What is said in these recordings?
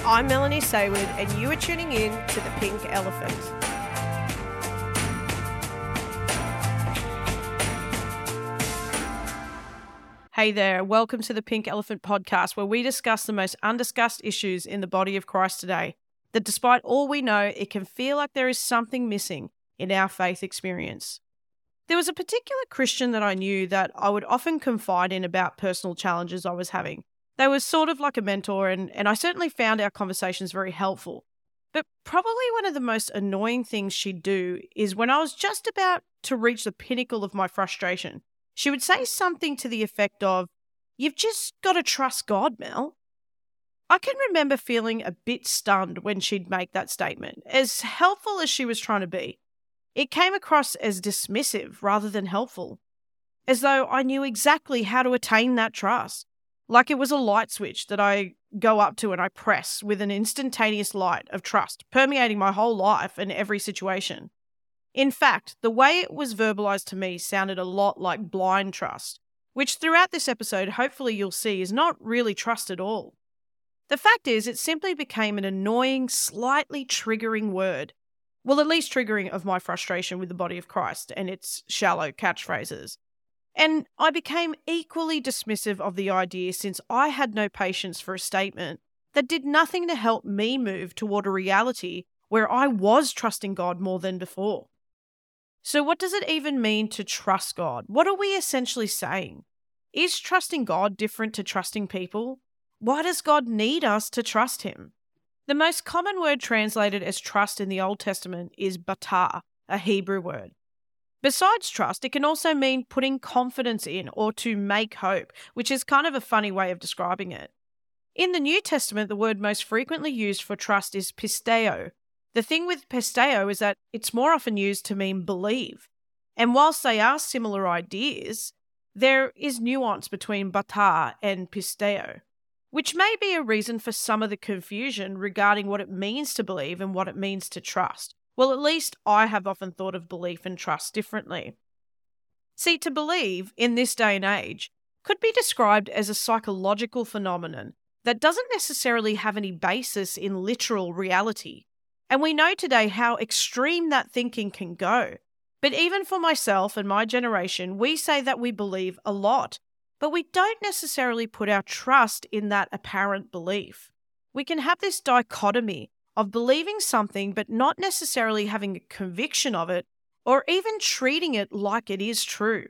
I'm Melanie Saywood, and you are tuning in to The Pink Elephant. Hey there, welcome to The Pink Elephant podcast, where we discuss the most undiscussed issues in the body of Christ today. That despite all we know, it can feel like there is something missing in our faith experience. There was a particular Christian that I knew that I would often confide in about personal challenges I was having. They were sort of like a mentor, and I certainly found our conversations very helpful. But probably one of the most annoying things she'd do is when I was just about to reach the pinnacle of my frustration, she would say something to the effect of, "You've just got to trust God, Mel." I can remember feeling a bit stunned when she'd make that statement. As helpful as she was trying to be, it came across as dismissive rather than helpful, as though I knew exactly how to attain that trust. Like it was a light switch that I go up to and I press with an instantaneous light of trust, permeating my whole life and every situation. In fact, the way it was verbalized to me sounded a lot like blind trust, which throughout this episode, hopefully you'll see, is not really trust at all. The fact is, it simply became an annoying, slightly triggering word. Well, at least triggering of my frustration with the body of Christ and its shallow catchphrases. And I became equally dismissive of the idea since I had no patience for a statement that did nothing to help me move toward a reality where I was trusting God more than before. So what does it even mean to trust God? What are we essentially saying? Is trusting God different to trusting people? Why does God need us to trust him? The most common word translated as trust in the Old Testament is batah, a Hebrew word. Besides trust, it can also mean putting confidence in or to make hope, which is kind of a funny way of describing it. In the New Testament, the word most frequently used for trust is pisteo. The thing with pisteo is that it's more often used to mean believe. And whilst they are similar ideas, there is nuance between batah and pisteo, which may be a reason for some of the confusion regarding what it means to believe and what it means to trust. Well, at least I have often thought of belief and trust differently. See, to believe in this day and age could be described as a psychological phenomenon that doesn't necessarily have any basis in literal reality. And we know today how extreme that thinking can go. But even for myself and my generation, we say that we believe a lot, but we don't necessarily put our trust in that apparent belief. We can have this dichotomy of believing something but not necessarily having a conviction of it or even treating it like it is true.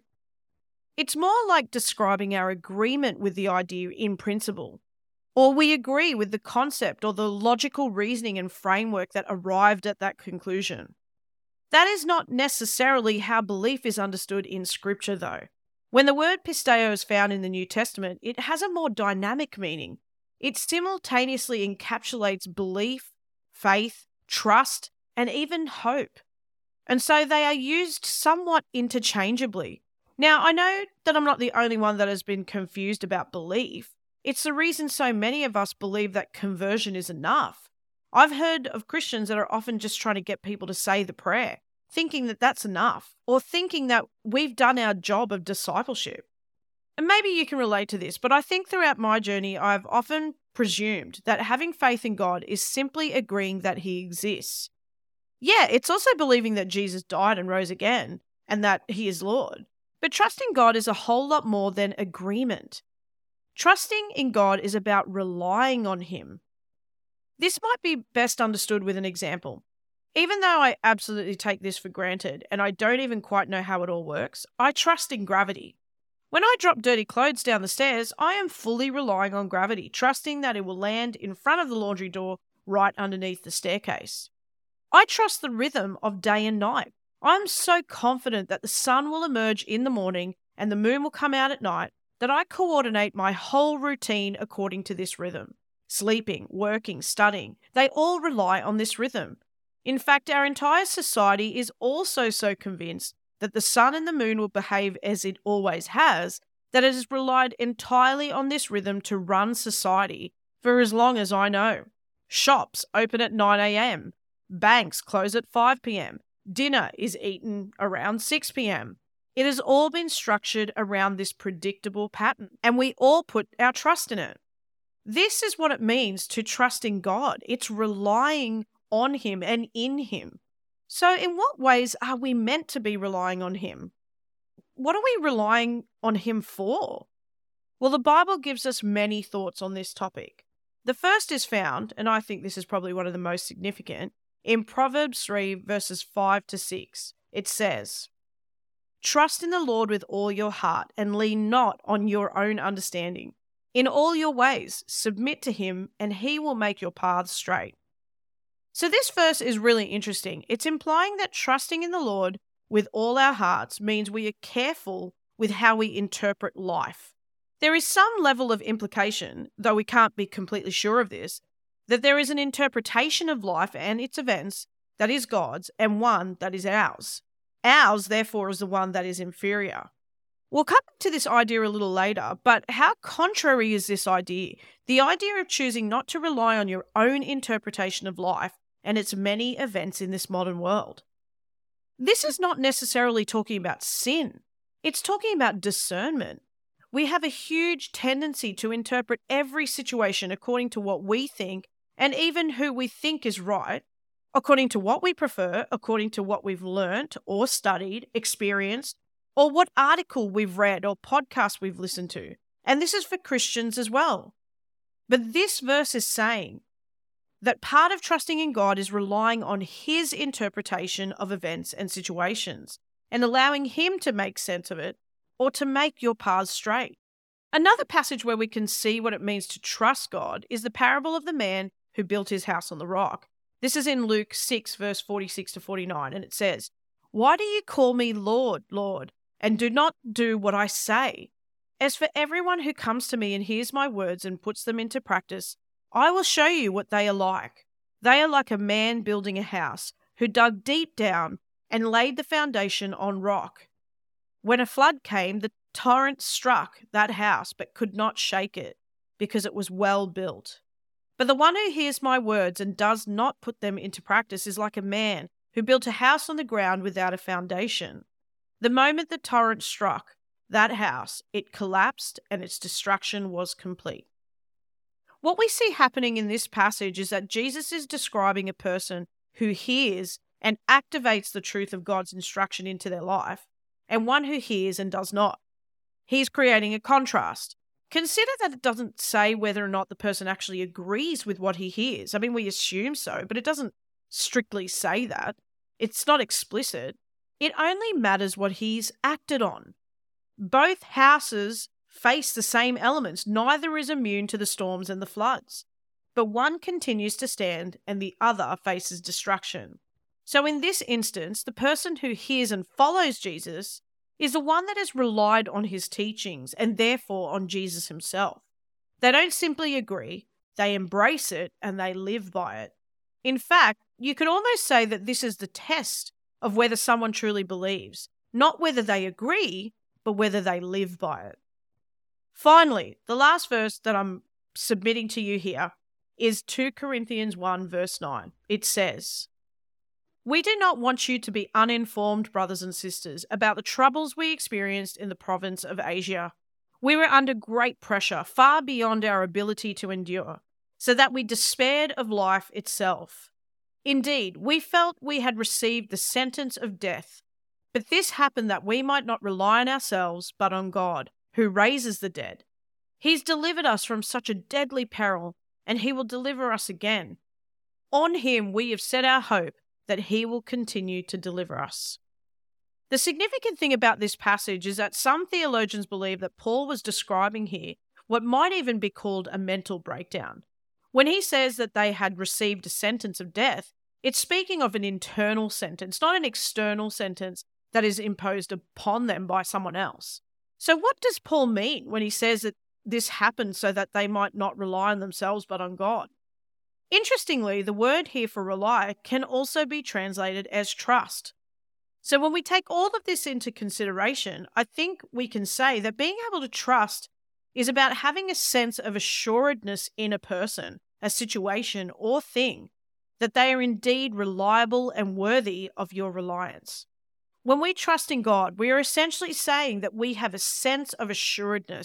It's more like describing our agreement with the idea in principle, or we agree with the concept or the logical reasoning and framework that arrived at that conclusion. That is not necessarily how belief is understood in Scripture, though. When the word pisteo is found in the New Testament, it has a more dynamic meaning. It simultaneously encapsulates belief, faith, trust, and even hope. And so they are used somewhat interchangeably. Now, I know that I'm not the only one that has been confused about belief. It's the reason so many of us believe that conversion is enough. I've heard of Christians that are often just trying to get people to say the prayer, thinking that that's enough, or thinking that we've done our job of discipleship. And maybe you can relate to this, but I think throughout my journey, I've often presumed that having faith in God is simply agreeing that he exists. Yeah, it's also believing that Jesus died and rose again, and that he is Lord. But trusting God is a whole lot more than agreement. Trusting in God is about relying on him. This might be best understood with an example. Even though I absolutely take this for granted, and I don't even quite know how it all works, I trust in gravity. When I drop dirty clothes down the stairs, I am fully relying on gravity, trusting that it will land in front of the laundry door right underneath the staircase. I trust the rhythm of day and night. I'm so confident that the sun will emerge in the morning and the moon will come out at night that I coordinate my whole routine according to this rhythm. Sleeping, working, studying, they all rely on this rhythm. In fact, our entire society is also so convinced that the sun and the moon will behave as it always has, that it has relied entirely on this rhythm to run society for as long as I know. Shops open at 9 a.m. Banks close at 5 p.m. Dinner is eaten around 6 p.m. It has all been structured around this predictable pattern, and we all put our trust in it. This is what it means to trust in God. It's relying on Him and in Him. So, in what ways are we meant to be relying on Him? What are we relying on Him for? Well, the Bible gives us many thoughts on this topic. The first is found, and I think this is probably one of the most significant, in Proverbs 3, verses 5 to 6. It says, "Trust in the Lord with all your heart and lean not on your own understanding. In all your ways, submit to Him, and He will make your paths straight." So this verse is really interesting. It's implying that trusting in the Lord with all our hearts means we are careful with how we interpret life. There is some level of implication, though we can't be completely sure of this, that there is an interpretation of life and its events that is God's and one that is ours. Ours, therefore, is the one that is inferior. We'll come back to this idea a little later, but how contrary is this idea? The idea of choosing not to rely on your own interpretation of life and its many events in this modern world. This is not necessarily talking about sin. It's talking about discernment. We have a huge tendency to interpret every situation according to what we think and even who we think is right, according to what we prefer, according to what we've learnt or studied, experienced, or what article we've read or podcast we've listened to. And this is for Christians as well. But this verse is saying that part of trusting in God is relying on His interpretation of events and situations and allowing Him to make sense of it or to make your paths straight. Another passage where we can see what it means to trust God is the parable of the man who built his house on the rock. This is in Luke 6, verse 46 to 49, and it says, "Why do you call me Lord, Lord, and do not do what I say? As for everyone who comes to me and hears my words and puts them into practice, I will show you what they are like. They are like a man building a house who dug deep down and laid the foundation on rock. When a flood came, the torrent struck that house but could not shake it because it was well built. But the one who hears my words and does not put them into practice is like a man who built a house on the ground without a foundation. The moment the torrent struck that house, it collapsed and its destruction was complete." What we see happening in this passage is that Jesus is describing a person who hears and activates the truth of God's instruction into their life, and one who hears and does not. He's creating a contrast. Consider that it doesn't say whether or not the person actually agrees with what he hears. I mean, we assume so, but it doesn't strictly say that. It's not explicit. It only matters what he's acted on. Both houses face the same elements. Neither is immune to the storms and the floods. But one continues to stand and the other faces destruction. So in this instance, the person who hears and follows Jesus is the one that has relied on his teachings and therefore on Jesus himself. They don't simply agree, they embrace it and they live by it. In fact, you could almost say that this is the test of whether someone truly believes, not whether they agree, but whether they live by it. Finally, the last verse that I'm submitting to you here is 2 Corinthians 1 verse 9. It says, "We do not want you to be uninformed, brothers and sisters, about the troubles we experienced in the province of Asia. We were under great pressure, far beyond our ability to endure, so that we despaired of life itself. Indeed, we felt we had received the sentence of death. But this happened that we might not rely on ourselves, but on God, who raises the dead. He's delivered us from such a deadly peril, and He will deliver us again. On Him we have set our hope that He will continue to deliver us." The significant thing about this passage is that some theologians believe that Paul was describing here what might even be called a mental breakdown. When he says that they had received a sentence of death, it's speaking of an internal sentence, not an external sentence that is imposed upon them by someone else. So what does Paul mean when he says that this happened so that they might not rely on themselves but on God? Interestingly, the word here for rely can also be translated as trust. So when we take all of this into consideration, I think we can say that being able to trust is about having a sense of assuredness in a person, a situation, or thing, that they are indeed reliable and worthy of your reliance. When we trust in God, we are essentially saying that we have a sense of assuredness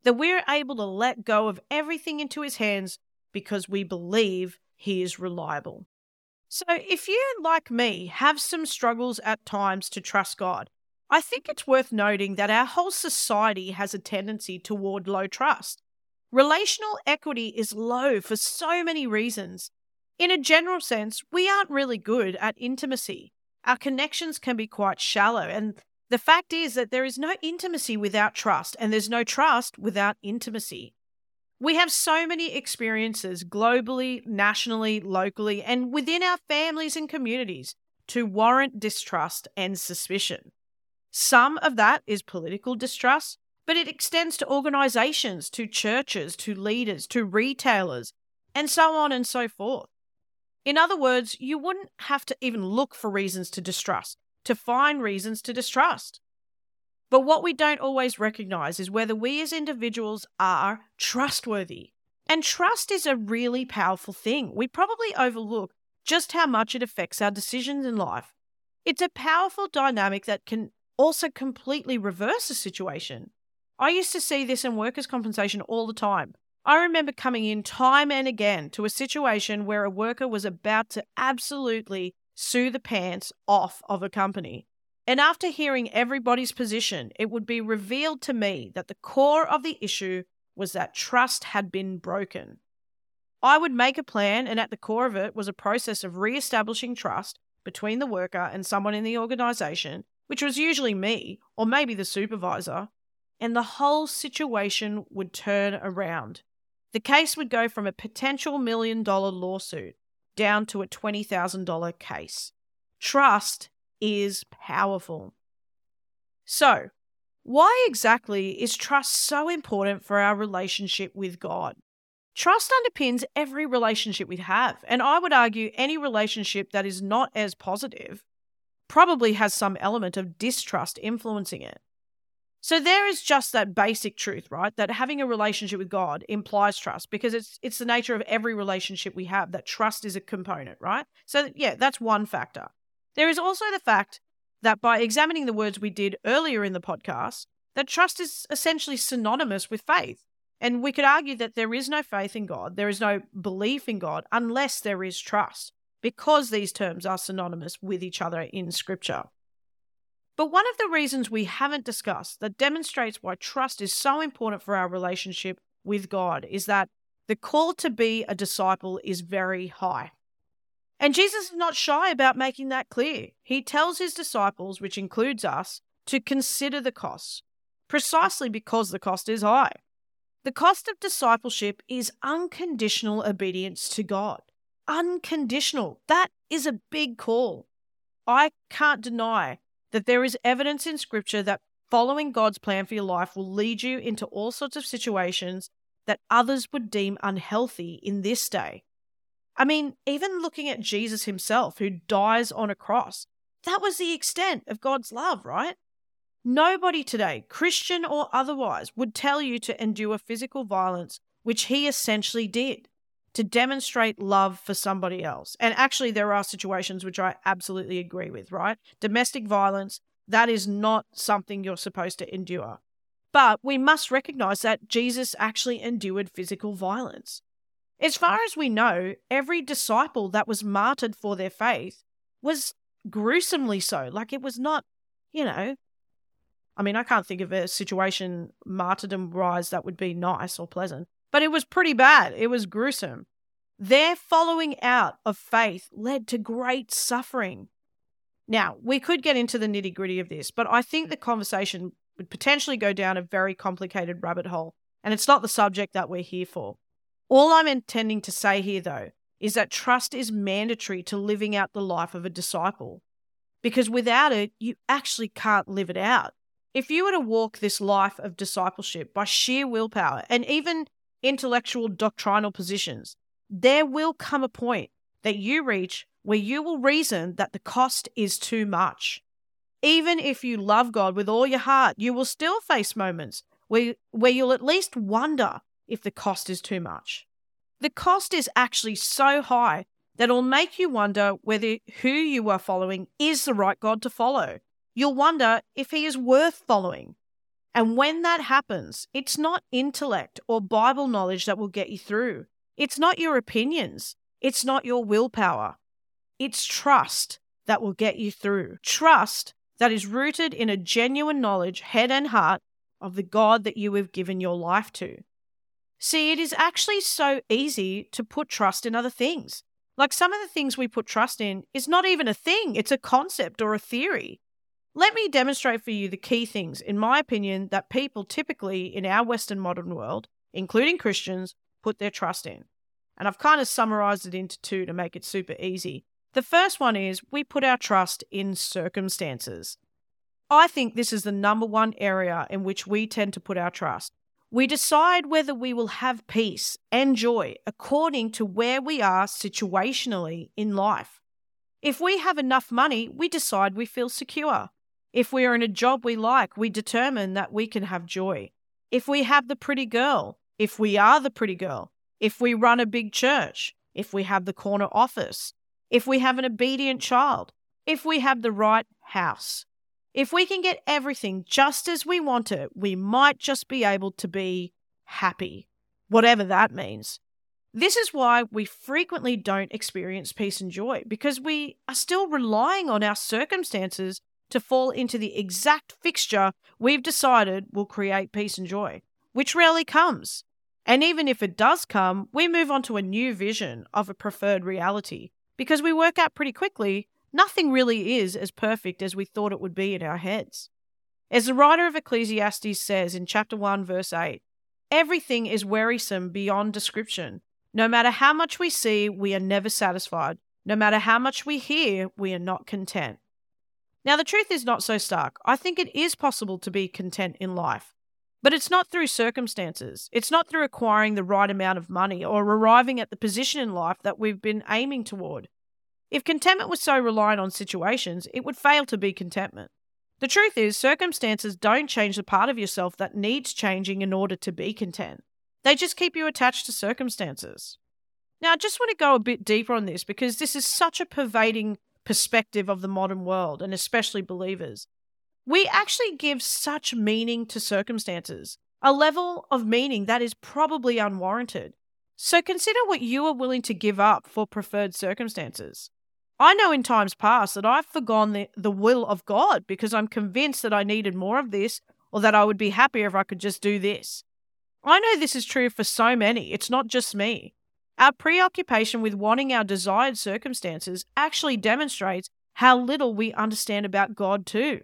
that we're able to let go of everything into his hands because we believe he is reliable. So if you, like me, have some struggles at times to trust God, I think it's worth noting that our whole society has a tendency toward low trust. Relational equity is low for so many reasons. In a general sense, we aren't really good at intimacy. Our connections can be quite shallow, and the fact is that there is no intimacy without trust, and there's no trust without intimacy. We have so many experiences globally, nationally, locally, and within our families and communities to warrant distrust and suspicion. Some of that is political distrust, but it extends to organizations, to churches, to leaders, to retailers, and so on and so forth. In other words, you wouldn't have to even look for reasons to distrust, to find reasons to distrust. But what we don't always recognize is whether we as individuals are trustworthy. And trust is a really powerful thing. We probably overlook just how much it affects our decisions in life. It's a powerful dynamic that can also completely reverse a situation. I used to see this in workers' compensation all the time. I remember coming in time and again to a situation where a worker was about to absolutely sue the pants off of a company. And after hearing everybody's position, it would be revealed to me that the core of the issue was that trust had been broken. I would make a plan, and at the core of it was a process of re-establishing trust between the worker and someone in the organization, which was usually me or maybe the supervisor, and the whole situation would turn around. The case would go from a potential $1 million lawsuit down to a $20,000 case. Trust is powerful. So, why exactly is trust so important for our relationship with God? Trust underpins every relationship we have, and I would argue any relationship that is not as positive probably has some element of distrust influencing it. So there is just that basic truth, right? That having a relationship with God implies trust because it's the nature of every relationship we have, that trust is a component, right? So yeah, that's one factor. There is also the fact that by examining the words we did earlier in the podcast, that trust is essentially synonymous with faith. And we could argue that there is no faith in God, there is no belief in God unless there is trust, because these terms are synonymous with each other in Scripture. But one of the reasons we haven't discussed that demonstrates why trust is so important for our relationship with God is that the call to be a disciple is very high. And Jesus is not shy about making that clear. He tells his disciples, which includes us, to consider the costs, precisely because the cost is high. The cost of discipleship is unconditional obedience to God. Unconditional. That is a big call. I can't deny that there is evidence in Scripture that following God's plan for your life will lead you into all sorts of situations that others would deem unhealthy in this day. I mean, even looking at Jesus himself, who dies on a cross, that was the extent of God's love, right? Nobody today, Christian or otherwise, would tell you to endure physical violence, which he essentially did, to demonstrate love for somebody else. And actually, there are situations which I absolutely agree with, right? Domestic violence, that is not something you're supposed to endure. But we must recognize that Jesus actually endured physical violence. As far as we know, every disciple that was martyred for their faith was gruesomely so. Like, it was not, I can't think of a situation martyrdom-wise that would be nice or pleasant, but it was pretty bad. It was gruesome. Their following out of faith led to great suffering. Now, we could get into the nitty-gritty of this, but I think the conversation would potentially go down a very complicated rabbit hole, and it's not the subject that we're here for. All I'm intending to say here, though, is that trust is mandatory to living out the life of a disciple, because without it, you actually can't live it out. If you were to walk this life of discipleship by sheer willpower and even intellectual doctrinal positions, there will come a point that you reach where you will reason that the cost is too much. Even if you love God with all your heart, you will still face moments where you'll at least wonder if the cost is too much. The cost is actually so high that it'll make you wonder whether who you are following is the right God to follow. You'll wonder if he is worth following. And when that happens, it's not intellect or Bible knowledge that will get you through. It's not your opinions. It's not your willpower. It's trust that will get you through. Trust that is rooted in a genuine knowledge, head and heart, of the God that you have given your life to. See, it is actually so easy to put trust in other things. Like some of the things we put trust in is not even a thing. It's a concept or a theory. Let me demonstrate for you the key things, in my opinion, that people typically in our Western modern world, including Christians, put their trust in. And I've kind of summarized it into two to make it super easy. The first one is we put our trust in circumstances. I think this is the number one area in which we tend to put our trust. We decide whether we will have peace and joy according to where we are situationally in life. If we have enough money, we decide we feel secure. If we are in a job we like, we determine that we can have joy. If we have the pretty girl, if we are the pretty girl, if we run a big church, if we have the corner office, if we have an obedient child, if we have the right house, if we can get everything just as we want it, we might just be able to be happy, whatever that means. This is why we frequently don't experience peace and joy, because we are still relying on our circumstances to fall into the exact fixture we've decided will create peace and joy, which rarely comes. And even if it does come, we move on to a new vision of a preferred reality, because we work out pretty quickly nothing really is as perfect as we thought it would be in our heads. As the writer of Ecclesiastes says in chapter 1, verse 8, everything is wearisome beyond description. No matter how much we see, we are never satisfied. No matter how much we hear, we are not content. Now, the truth is not so stark. I think it is possible to be content in life. But it's not through circumstances. It's not through acquiring the right amount of money or arriving at the position in life that we've been aiming toward. If contentment was so reliant on situations, it would fail to be contentment. The truth is, circumstances don't change the part of yourself that needs changing in order to be content. They just keep you attached to circumstances. Now, I just want to go a bit deeper on this because this is such a pervading perspective of the modern world, and especially believers. We actually give such meaning to circumstances, a level of meaning that is probably unwarranted. So consider what you are willing to give up for preferred circumstances. I know in times past that I've forgone the will of God because I'm convinced that I needed more of this or that I would be happier if I could just do this. I know this is true for so many. It's not just me. Our preoccupation with wanting our desired circumstances actually demonstrates how little we understand about God too.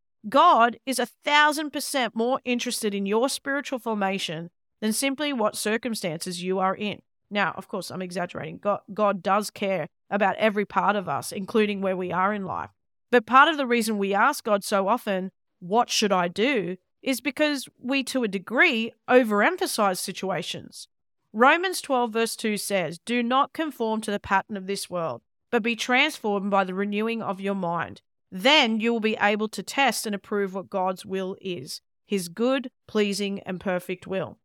God is 1,000% more interested in your spiritual formation than simply what circumstances you are in. Now, of course, I'm exaggerating. God does care about every part of us, including where we are in life. But part of the reason we ask God so often, what should I do, is because we, to a degree, overemphasize situations. Romans 12 verse 2 says, "Do not conform to the pattern of this world, but be transformed by the renewing of your mind. Then you will be able to test and approve what God's will is, his good, pleasing, and perfect will."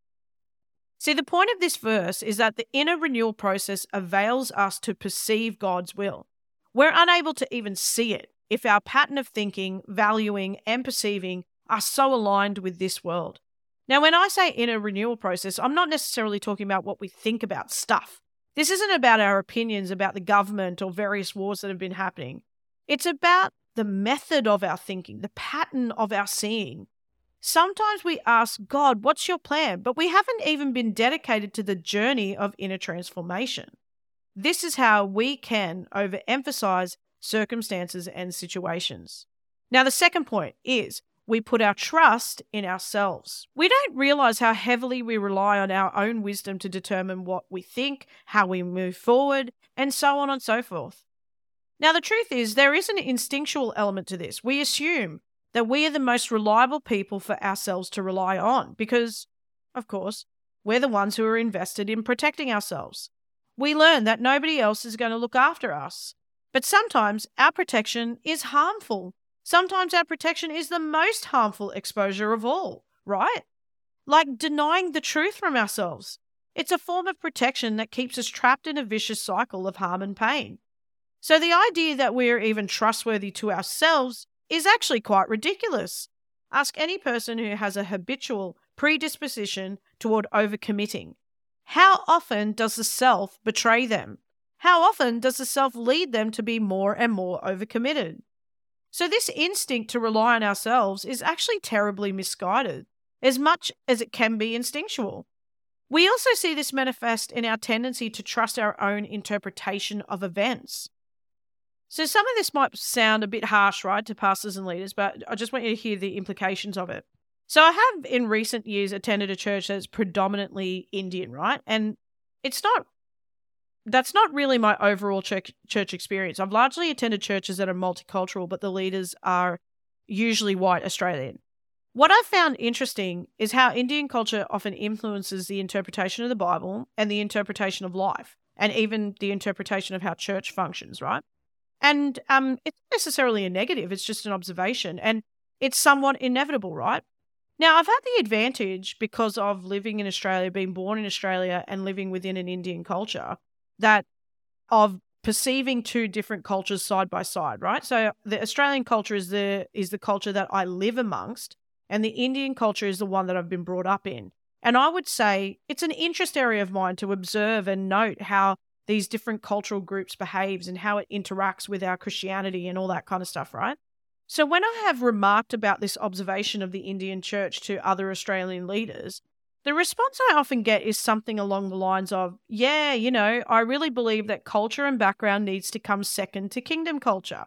See, the point of this verse is that the inner renewal process avails us to perceive God's will. We're unable to even see it if our pattern of thinking, valuing, and perceiving are so aligned with this world. Now, when I say inner renewal process, I'm not necessarily talking about what we think about stuff. This isn't about our opinions about the government or various wars that have been happening. It's about the method of our thinking, the pattern of our seeing. Sometimes we ask God, what's your plan? But we haven't even been dedicated to the journey of inner transformation. This is how we can overemphasize circumstances and situations. Now, the second point is we put our trust in ourselves. We don't realize how heavily we rely on our own wisdom to determine what we think, how we move forward, and so on and so forth. Now, the truth is there is an instinctual element to this. We assume that we are the most reliable people for ourselves to rely on because, of course, we're the ones who are invested in protecting ourselves. We learn that nobody else is going to look after us. But sometimes our protection is harmful. Sometimes our protection is the most harmful exposure of all, right? Like denying the truth from ourselves. It's a form of protection that keeps us trapped in a vicious cycle of harm and pain. So the idea that we are even trustworthy to ourselves is actually quite ridiculous. Ask any person who has a habitual predisposition toward overcommitting. How often does the self betray them? How often does the self lead them to be more and more overcommitted? So this instinct to rely on ourselves is actually terribly misguided, as much as it can be instinctual. We also see this manifest in our tendency to trust our own interpretation of events. So some of this might sound a bit harsh, right, to pastors and leaders, but I just want you to hear the implications of it. So I have in recent years attended a church that's predominantly Indian, right? And that's not really my overall church experience. I've largely attended churches that are multicultural, but the leaders are usually white Australian. What I found interesting is how Indian culture often influences the interpretation of the Bible and the interpretation of life, and even the interpretation of how church functions, right? And it's not necessarily a negative, it's just an observation, and it's somewhat inevitable, right? Now, I've had the advantage because of living in Australia, being born in Australia and living within an Indian culture, that of perceiving two different cultures side by side, right? So the Australian culture is the culture that I live amongst, and the Indian culture is the one that I've been brought up in. And I would say it's an interest area of mine to observe and note how these different cultural groups behaves and how it interacts with our Christianity and all that kind of stuff, right? So when I have remarked about this observation of the Indian church to other Australian leaders, the response I often get is something along the lines of, yeah, I really believe that culture and background needs to come second to kingdom culture.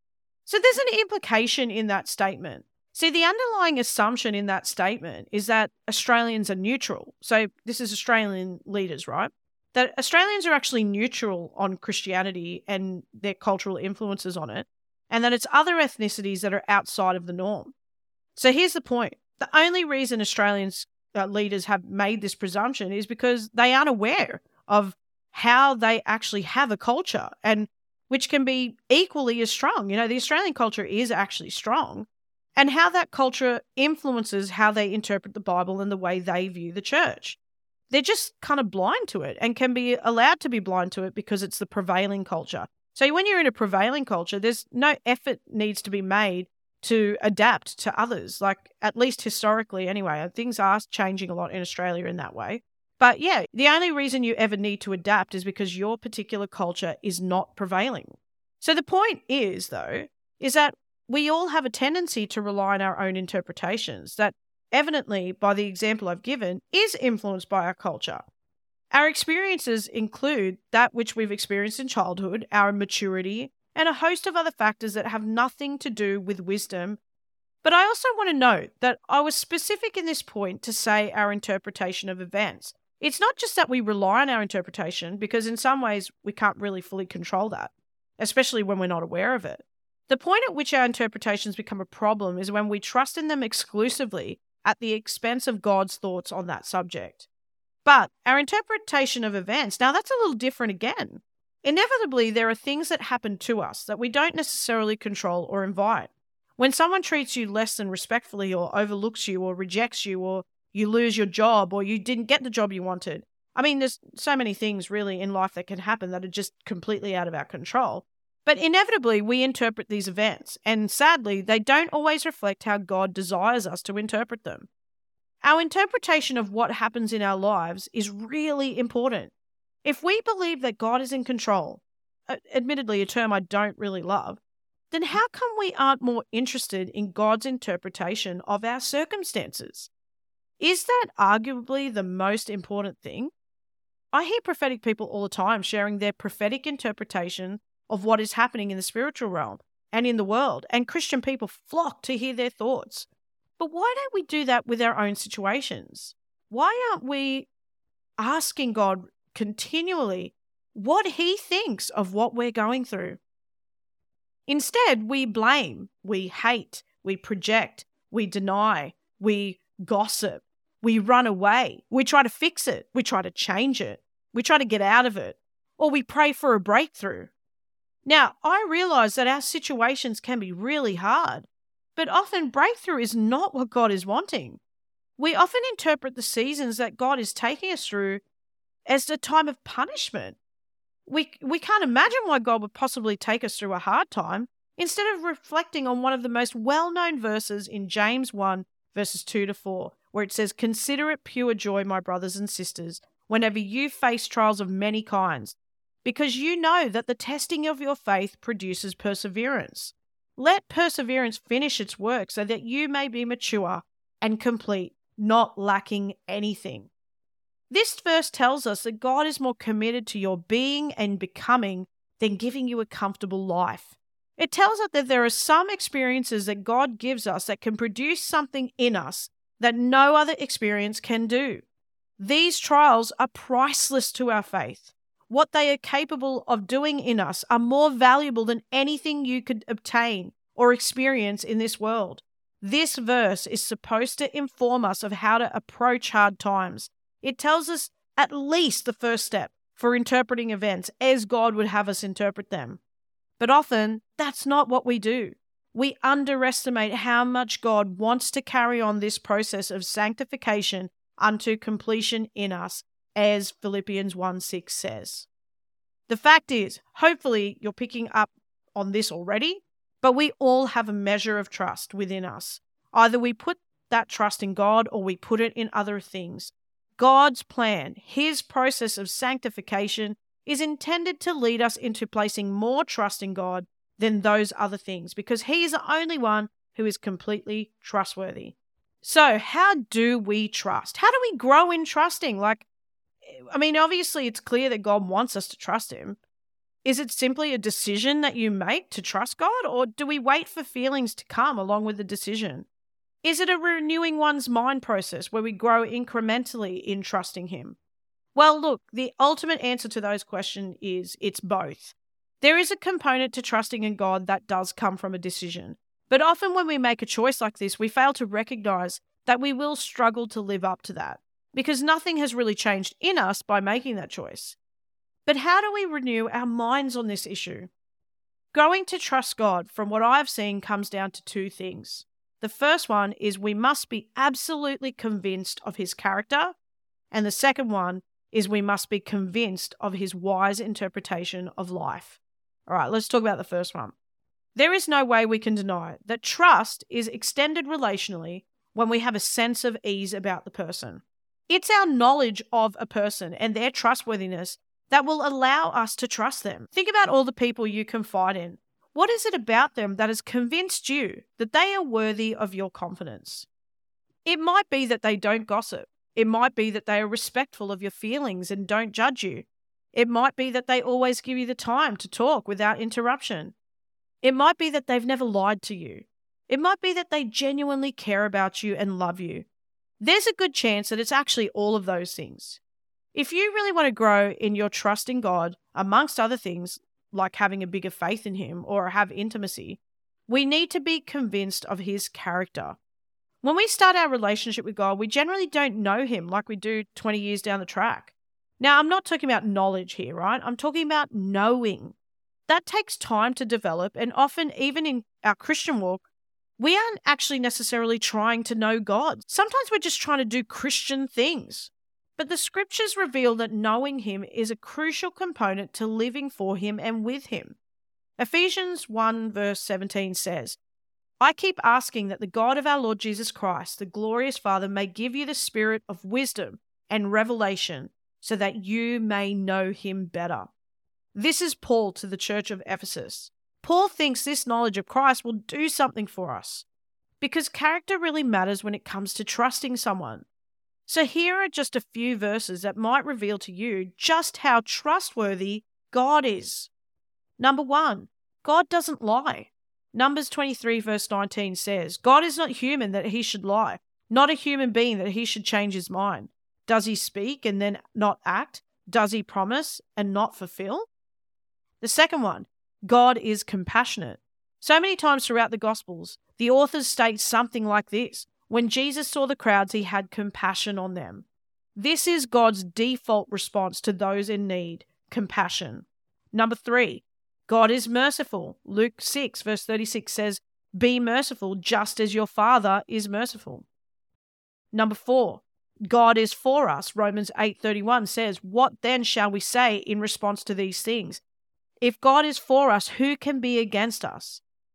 So there's an implication in that statement. See, the underlying assumption in that statement is that Australians are neutral. So this is Australian leaders, right? That Australians are actually neutral on Christianity and their cultural influences on it, and that it's other ethnicities that are outside of the norm. So here's the point. The only reason Australians leaders have made this presumption is because they aren't aware of how they actually have a culture, and which can be equally as strong. The Australian culture is actually strong, and how that culture influences how they interpret the Bible and the way they view the church. They're just kind of blind to it and can be allowed to be blind to it because it's the prevailing culture. So when you're in a prevailing culture, there's no effort needs to be made to adapt to others, like at least historically anyway. Things are changing a lot in Australia in that way. But yeah, the only reason you ever need to adapt is because your particular culture is not prevailing. So the point is, though, is that we all have a tendency to rely on our own interpretations that evidently, by the example I've given, is influenced by our culture. Our experiences include that which we've experienced in childhood, our maturity, and a host of other factors that have nothing to do with wisdom. But I also want to note that I was specific in this point to say our interpretation of events. It's not just that we rely on our interpretation, because in some ways we can't really fully control that, especially when we're not aware of it. The point at which our interpretations become a problem is when we trust in them exclusively at the expense of God's thoughts on that subject. But our interpretation of events, now that's a little different again. Inevitably, there are things that happen to us that we don't necessarily control or invite. When someone treats you less than respectfully, or overlooks you, or rejects you, or you lose your job, or you didn't get the job you wanted. I mean, there's so many things really in life that can happen that are just completely out of our control. But inevitably, we interpret these events, and sadly, they don't always reflect how God desires us to interpret them. Our interpretation of what happens in our lives is really important. If we believe that God is in control, admittedly a term I don't really love, then how come we aren't more interested in God's interpretation of our circumstances? Is that arguably the most important thing? I hear prophetic people all the time sharing their prophetic interpretation of what is happening in the spiritual realm and in the world, and Christian people flock to hear their thoughts. But why don't we do that with our own situations? Why aren't we asking God continually what He thinks of what we're going through? Instead, we blame, we hate, we project, we deny, we gossip, we run away, we try to fix it, we try to change it, we try to get out of it, or we pray for a breakthrough. Now, I realize that our situations can be really hard, but often breakthrough is not what God is wanting. We often interpret the seasons that God is taking us through as a time of punishment. We can't imagine why God would possibly take us through a hard time instead of reflecting on one of the most well-known verses in James 1, verses 2 to 4, where it says, "Consider it pure joy, my brothers and sisters, whenever you face trials of many kinds, because you know that the testing of your faith produces perseverance. Let perseverance finish its work so that you may be mature and complete, not lacking anything." This verse tells us that God is more committed to your being and becoming than giving you a comfortable life. It tells us that there are some experiences that God gives us that can produce something in us that no other experience can do. These trials are priceless to our faith. What they are capable of doing in us are more valuable than anything you could obtain or experience in this world. This verse is supposed to inform us of how to approach hard times. It tells us at least the first step for interpreting events as God would have us interpret them. But often, that's not what we do. We underestimate how much God wants to carry on this process of sanctification unto completion in us, as Philippians 1:6 says. The fact is, hopefully you're picking up on this already, but we all have a measure of trust within us. Either we put that trust in God or we put it in other things. God's plan, his process of sanctification, is intended to lead us into placing more trust in God than those other things, because he is the only one who is completely trustworthy. So how do we trust? How do we grow in trusting? Obviously it's clear that God wants us to trust him. Is it simply a decision that you make to trust God, or do we wait for feelings to come along with the decision? Is it a renewing one's mind process where we grow incrementally in trusting him? Well, look, the ultimate answer to those questions is it's both. There is a component to trusting in God that does come from a decision. But often when we make a choice like this, we fail to recognize that we will struggle to live up to that, because nothing has really changed in us by making that choice. But how do we renew our minds on this issue? Growing to trust God, from what I've seen, comes down to two things. The first one is we must be absolutely convinced of his character, and the second one is we must be convinced of his wise interpretation of life. All right, let's talk about the first one. There is no way we can deny that trust is extended relationally when we have a sense of ease about the person. It's our knowledge of a person and their trustworthiness that will allow us to trust them. Think about all the people you confide in. What is it about them that has convinced you that they are worthy of your confidence? It might be that they don't gossip. It might be that they are respectful of your feelings and don't judge you. It might be that they always give you the time to talk without interruption. It might be that they've never lied to you. It might be that they genuinely care about you and love you. There's a good chance that it's actually all of those things. If you really want to grow in your trust in God, amongst other things, like having a bigger faith in him or have intimacy, we need to be convinced of his character. When we start our relationship with God, we generally don't know him like we do 20 years down the track. Now, I'm not talking about knowledge here, right? I'm talking about knowing. That takes time to develop, and often, even in our Christian walk, we aren't actually necessarily trying to know God. Sometimes we're just trying to do Christian things. But the scriptures reveal that knowing him is a crucial component to living for him and with him. Ephesians 1 verse 17 says, "I keep asking that the God of our Lord Jesus Christ, the glorious Father, may give you the spirit of wisdom and revelation so that you may know him better." This is Paul to the church of Ephesus. Paul thinks this knowledge of Christ will do something for us, because character really matters when it comes to trusting someone. So here are just a few verses that might reveal to you just how trustworthy God is. Number 1, God doesn't lie. Numbers 23 verse 19 says, "God is not human that he should lie, not a human being that he should change his mind. Does he speak and then not act? Does he promise and not fulfill?" The second one, God is compassionate. So many times throughout the Gospels, the authors state something like this: when Jesus saw the crowds, he had compassion on them. This is God's default response to those in need, compassion. Number 3, God is merciful. Luke 6 verse 36 says, "Be merciful just as your Father is merciful." Number 4, God is for us. Romans 8:31 says, "What then shall we say in response to these things? If God is for us, who can be against us?"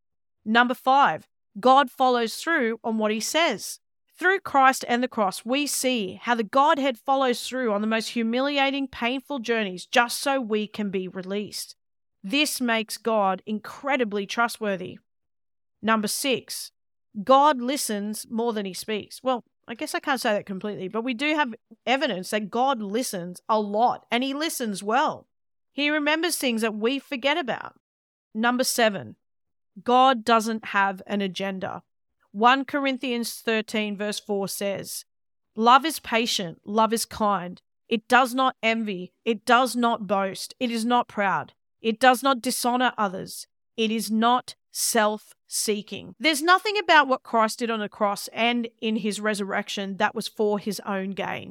Number 5, God follows through on what he says. Through Christ and the cross, we see how the Godhead follows through on the most humiliating, painful journeys just so we can be released. This makes God incredibly trustworthy. Number 6, God listens more than he speaks. Well, I guess I can't say that completely, but we do have evidence that God listens a lot, and he listens well. He remembers things that we forget about. Number 7, God doesn't have an agenda. 1 Corinthians 13 verse 4 says, "Love is patient, love is kind. It does not envy, it does not boast, it is not proud, it does not dishonor others, it is not self-seeking." There's nothing about what Christ did on the cross and in his resurrection that was for his own gain.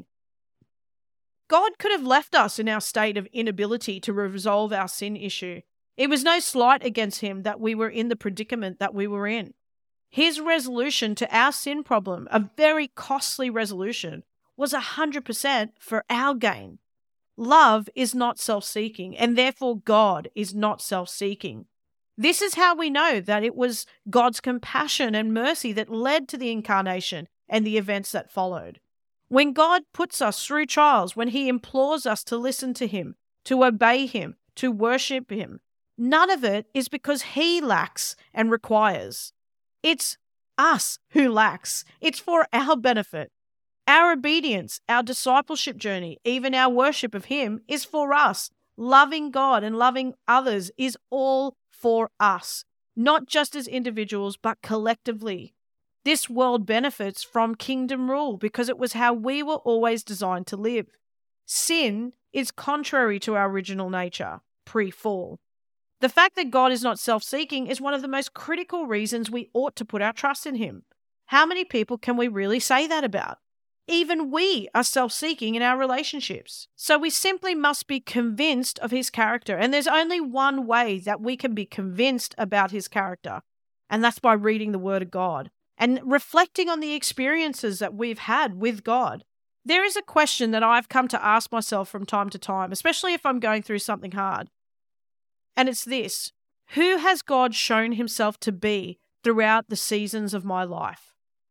God could have left us in our state of inability to resolve our sin issue. It was no slight against him that we were in the predicament that we were in. His resolution to our sin problem, a very costly resolution, was 100% for our gain. Love is not self-seeking, and therefore God is not self-seeking. This is how we know that it was God's compassion and mercy that led to the incarnation and the events that followed. When God puts us through trials, when he implores us to listen to him, to obey him, to worship him, none of it is because he lacks and requires. It's us who lacks. It's for our benefit. Our obedience, our discipleship journey, even our worship of him is for us. Loving God and loving others is all for us, not just as individuals, but collectively. This world benefits from kingdom rule because it was how we were always designed to live. Sin is contrary to our original nature, pre-fall. The fact that God is not self-seeking is one of the most critical reasons we ought to put our trust in him. How many people can we really say that about? Even we are self-seeking in our relationships. So we simply must be convinced of his character. And there's only one way that we can be convinced about his character, and that's by reading the Word of God and reflecting on the experiences that we've had with God. There is a question that I've come to ask myself from time to time, especially if I'm going through something hard. And it's this: who has God shown himself to be throughout the seasons of my life?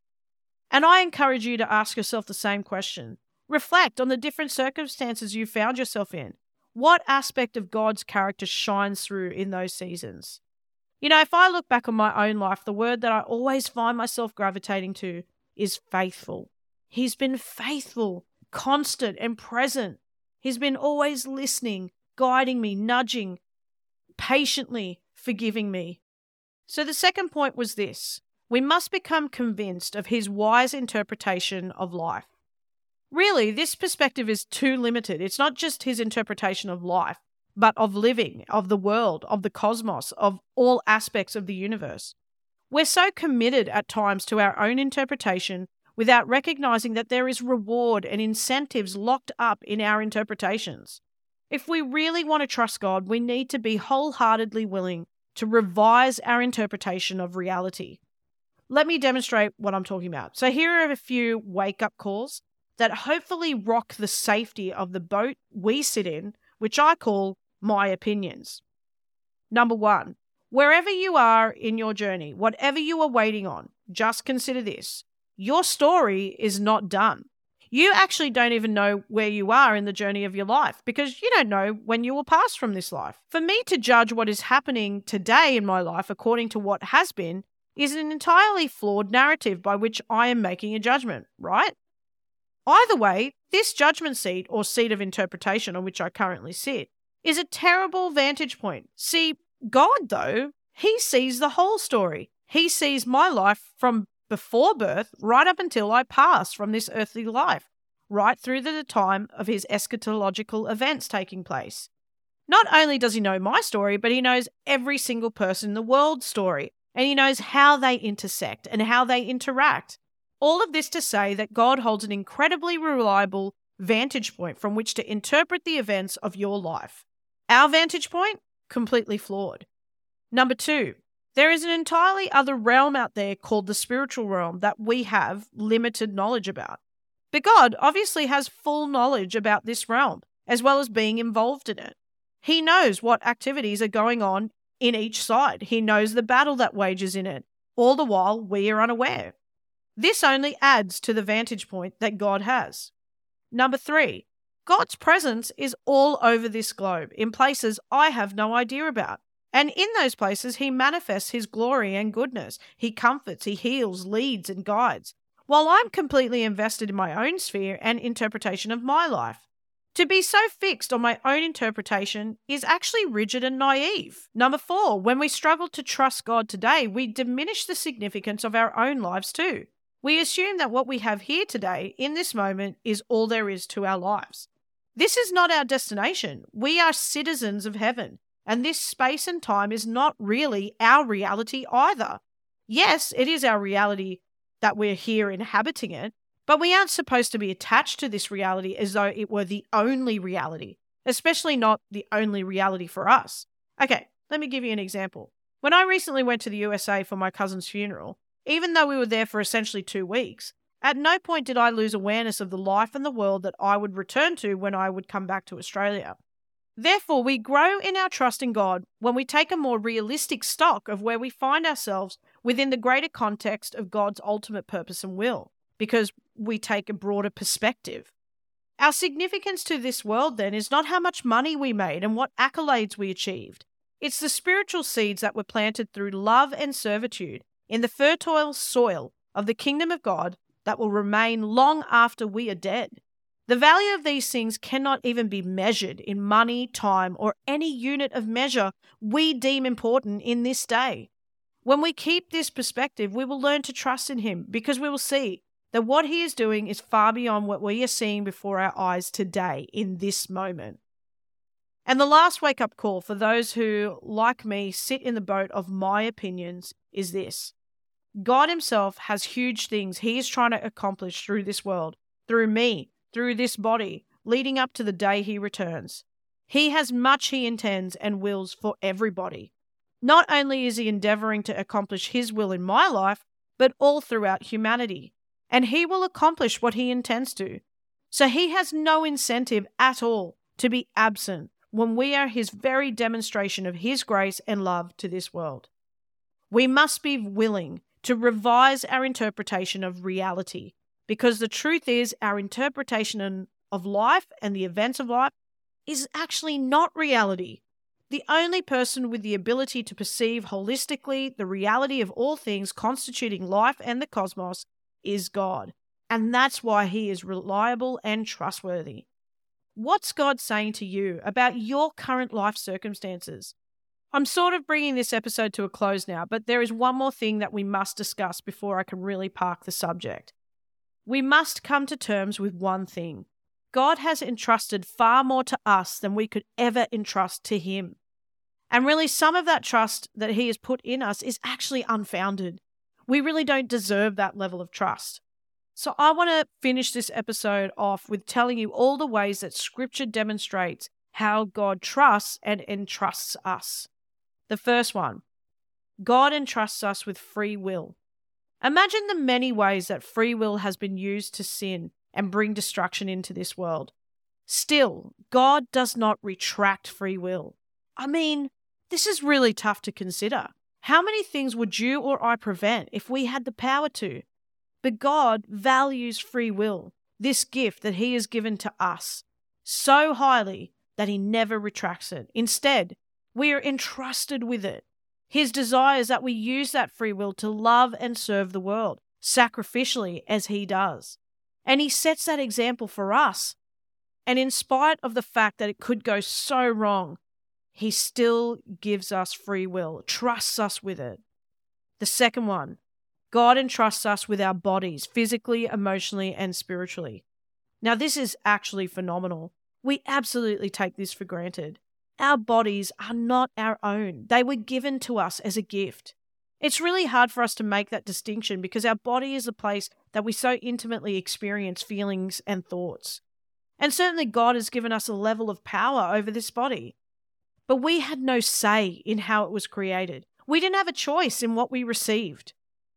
And I encourage you to ask yourself the same question. Reflect on the different circumstances you found yourself in. What aspect of God's character shines through in those seasons? You know, if I look back on my own life, the word that I always find myself gravitating to is faithful. He's been faithful, constant and present. He's been always listening, guiding me, nudging, patiently forgiving me. So the second point was this: we must become convinced of his wise interpretation of life. Really, this perspective is too limited. It's not just his interpretation of life, but of living, of the world, of the cosmos, of all aspects of the universe. We're so committed at times to our own interpretation without recognizing that there is reward and incentives locked up in our interpretations. If we really want to trust God, we need to be wholeheartedly willing to revise our interpretation of reality. Let me demonstrate what I'm talking about. So here are a few wake-up calls that hopefully rock the safety of the boat we sit in, which I call my opinions. Number 1, wherever you are in your journey, whatever you are waiting on, just consider this: your story is not done. You actually don't even know where you are in the journey of your life because you don't know when you will pass from this life. For me to judge what is happening today in my life according to what has been is an entirely flawed narrative by which I am making a judgment, right? Either way, this judgment seat or seat of interpretation on which I currently sit is a terrible vantage point. See, God, though, he sees the whole story. He sees my life from before birth, right up until I pass from this earthly life, right through to the time of his eschatological events taking place. Not only does he know my story, but he knows every single person in the world's story, and he knows how they intersect and how they interact. All of this to say that God holds an incredibly reliable vantage point from which to interpret the events of your life. Our vantage point? Completely flawed. Number 2, there is an entirely other realm out there called the spiritual realm that we have limited knowledge about. But God obviously has full knowledge about this realm, as well as being involved in it. He knows what activities are going on in each side. He knows the battle that wages in it, all the while we are unaware. This only adds to the vantage point that God has. Number 3, God's presence is all over this globe in places I have no idea about. And in those places, he manifests his glory and goodness. He comforts, he heals, leads, and guides, while I'm completely invested in my own sphere and interpretation of my life. To be so fixed on my own interpretation is actually rigid and naive. Number 4, when we struggle to trust God today, we diminish the significance of our own lives too. We assume that what we have here today, in this moment, is all there is to our lives. This is not our destination. We are citizens of heaven, and this space and time is not really our reality either. Yes, it is our reality that we're here inhabiting it, but we aren't supposed to be attached to this reality as though it were the only reality, especially not the only reality for us. Okay, let me give you an example. When I recently went to the USA for my cousin's funeral, even though we were there for essentially 2 weeks, at no point did I lose awareness of the life and the world that I would return to when I would come back to Australia. Therefore, we grow in our trust in God when we take a more realistic stock of where we find ourselves within the greater context of God's ultimate purpose and will, because we take a broader perspective. Our significance to this world, then, is not how much money we made and what accolades we achieved. It's the spiritual seeds that were planted through love and servitude in the fertile soil of the kingdom of God that will remain long after we are dead. The value of these things cannot even be measured in money, time, or any unit of measure we deem important in this day. When we keep this perspective, we will learn to trust in him because we will see that what he is doing is far beyond what we are seeing before our eyes today in this moment. And the last wake-up call for those who, like me, sit in the boat of my opinions is this. God himself has huge things he is trying to accomplish through this world, through me, through this body, leading up to the day he returns. He has much he intends and wills for everybody. Not only is he endeavoring to accomplish his will in my life, but all throughout humanity. And he will accomplish what he intends to. So he has no incentive at all to be absent when we are his very demonstration of his grace and love to this world. We must be willing to revise our interpretation of reality, because the truth is our interpretation of life and the events of life is actually not reality. The only person with the ability to perceive holistically the reality of all things constituting life and the cosmos is God, and that's why he is reliable and trustworthy. What's God saying to you about your current life circumstances? I'm sort of bringing this episode to a close now, but there is one more thing that we must discuss before I can really park the subject. We must come to terms with one thing. God has entrusted far more to us than we could ever entrust to him. And really, some of that trust that he has put in us is actually unfounded. We really don't deserve that level of trust. So I want to finish this episode off with telling you all the ways that Scripture demonstrates how God trusts and entrusts us. The first one, God entrusts us with free will. Imagine the many ways that free will has been used to sin and bring destruction into this world. Still, God does not retract free will. I mean, this is really tough to consider. How many things would you or I prevent if we had the power to? But God values free will, this gift that he has given to us, so highly that he never retracts it. Instead, we are entrusted with it. His desire is that we use that free will to love and serve the world, sacrificially as he does. And he sets that example for us. And in spite of the fact that it could go so wrong, he still gives us free will, trusts us with it. The second one, God entrusts us with our bodies, physically, emotionally, and spiritually. Now, this is actually phenomenal. We absolutely take this for granted. Our bodies are not our own. They were given to us as a gift. It's really hard for us to make that distinction because our body is a place that we so intimately experience feelings and thoughts. And certainly God has given us a level of power over this body. But we had no say in how it was created. We didn't have a choice in what we received.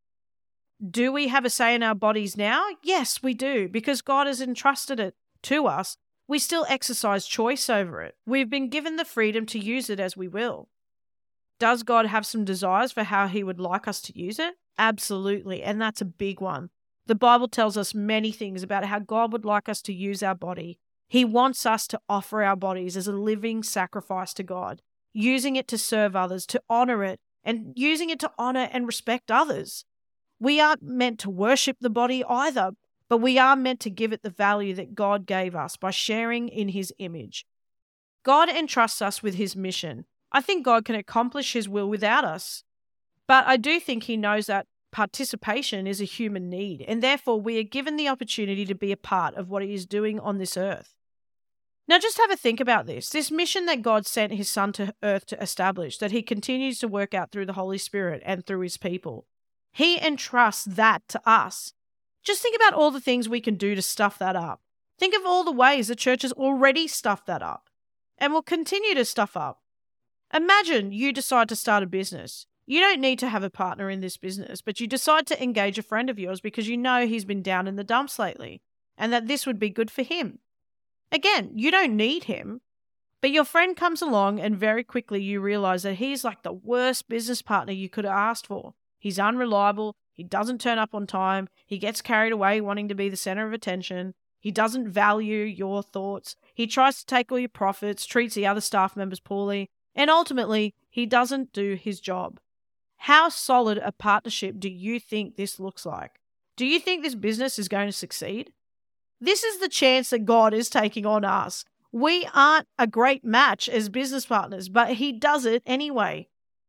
Do we have a say in our bodies now? Yes, we do, because God has entrusted it to us. We still exercise choice over it. We've been given the freedom to use it as we will. Does God have some desires for how he would like us to use it? Absolutely, and that's a big one. The Bible tells us many things about how God would like us to use our body. He wants us to offer our bodies as a living sacrifice to God, using it to serve others, to honor it, and using it to honor and respect others. We aren't meant to worship the body either, but we are meant to give it the value that God gave us by sharing in his image. God entrusts us with his mission. I think God can accomplish his will without us, but I do think he knows that participation is a human need, and therefore we are given the opportunity to be a part of what he is doing on this earth. Now just have a think about this mission that God sent his son to earth to establish, that he continues to work out through the Holy Spirit and through his people. He entrusts that to us. Just think about all the things we can do to stuff that up. Think of all the ways the church has already stuffed that up and will continue to stuff up. Imagine you decide to start a business. You don't need to have a partner in this business, but you decide to engage a friend of yours because you know he's been down in the dumps lately and that this would be good for him. Again, you don't need him, but your friend comes along and very quickly you realize that he's like the worst business partner you could have asked for. He's unreliable. He doesn't turn up on time. He gets carried away wanting to be the center of attention. He doesn't value your thoughts. He tries to take all your profits, treats the other staff members poorly, and ultimately, he doesn't do his job. How solid a partnership do you think this looks like? Do you think this business is going to succeed? This is the chance that God is taking on us. We aren't a great match as business partners, but he does it anyway.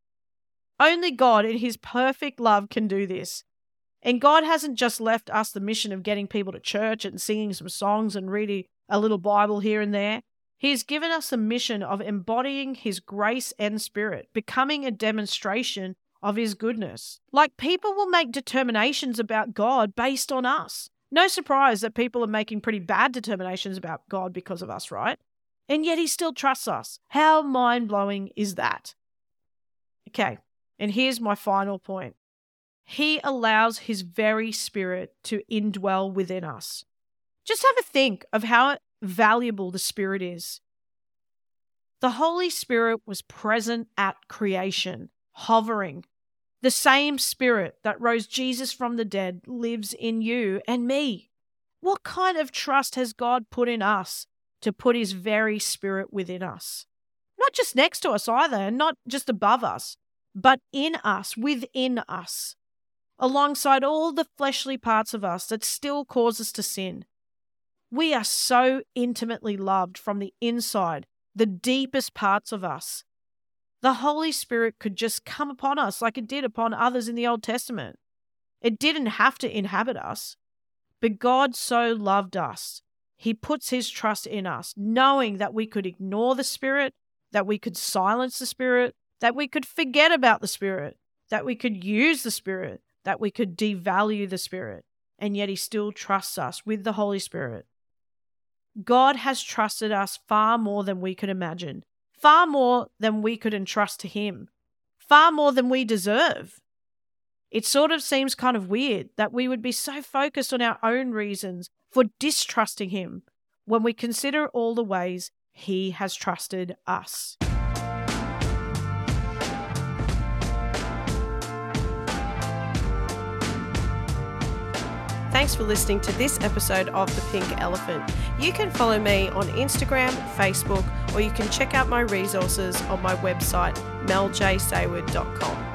Only God in his perfect love can do this. And God hasn't just left us the mission of getting people to church and singing some songs and reading a little Bible here and there. He's given us a mission of embodying his grace and spirit, becoming a demonstration of his goodness. Like, people will make determinations about God based on us. No surprise that people are making pretty bad determinations about God because of us, right? And yet he still trusts us. How mind-blowing is that? Okay, and here's my final point. He allows his very spirit to indwell within us. Just have a think of how valuable the Spirit is. The Holy Spirit was present at creation, hovering. The same Spirit that rose Jesus from the dead lives in you and me. What kind of trust has God put in us to put his very Spirit within us? Not just next to us either, and not just above us, but in us, within us, alongside all the fleshly parts of us that still cause us to sin. We are so intimately loved from the inside, the deepest parts of us. The Holy Spirit could just come upon us like it did upon others in the Old Testament. It didn't have to inhabit us, but God so loved us. He puts his trust in us, knowing that we could ignore the Spirit, that we could silence the Spirit, that we could forget about the Spirit, that we could use the Spirit, that we could devalue the Spirit, and yet he still trusts us with the Holy Spirit. God has trusted us far more than we could imagine, far more than we could entrust to him, far more than we deserve. It sort of seems kind of weird that we would be so focused on our own reasons for distrusting him when we consider all the ways he has trusted us. Thanks for listening to this episode of The Pink Elephant. You can follow me on Instagram, Facebook, or you can check out my resources on my website, meljsayward.com.